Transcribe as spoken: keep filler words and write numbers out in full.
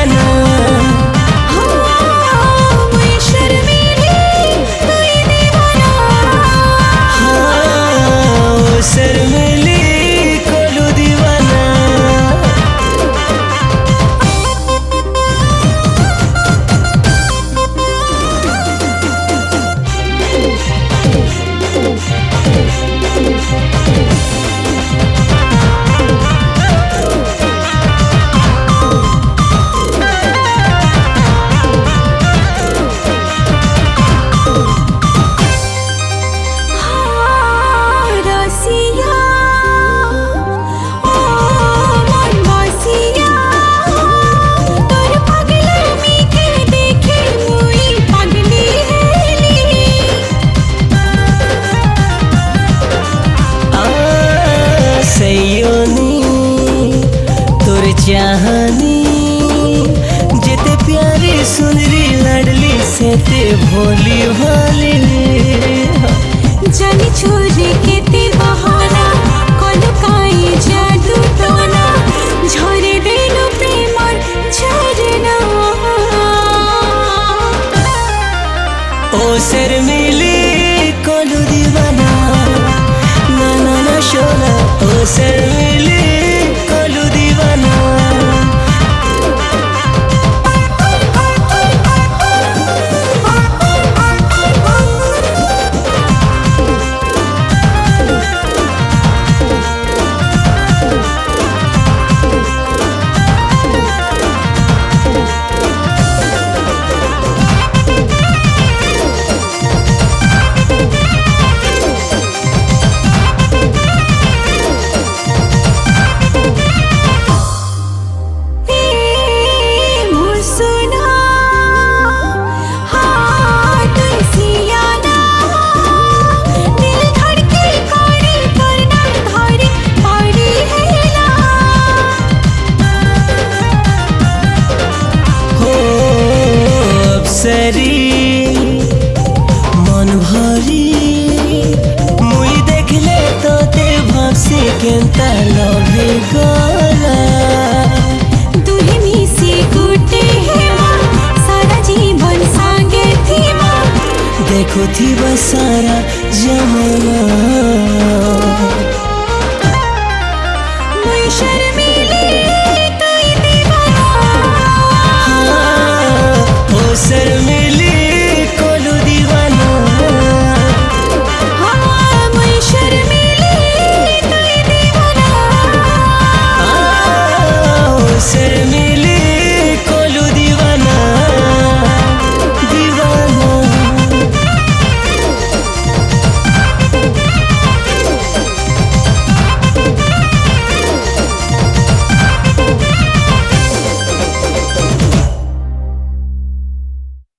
दीवाना चाहनी जेते प्यारी सुंदरी लड़ली से ते भोली भाली जानी छोरी के ते बहाना कोलो काई जादू टोना झरे देनो प्रेम और झरना ओ सर मिली कोलो दीवाना ना ना ना शोला ओ सर मिली कोलो दीवाना मन भरी मुई देखले तो ते भावसे केंता लभे गला तुहे मिसी गुटे हेमा सारा जीवन संगे थीमा देखो थी बसारा जमाना।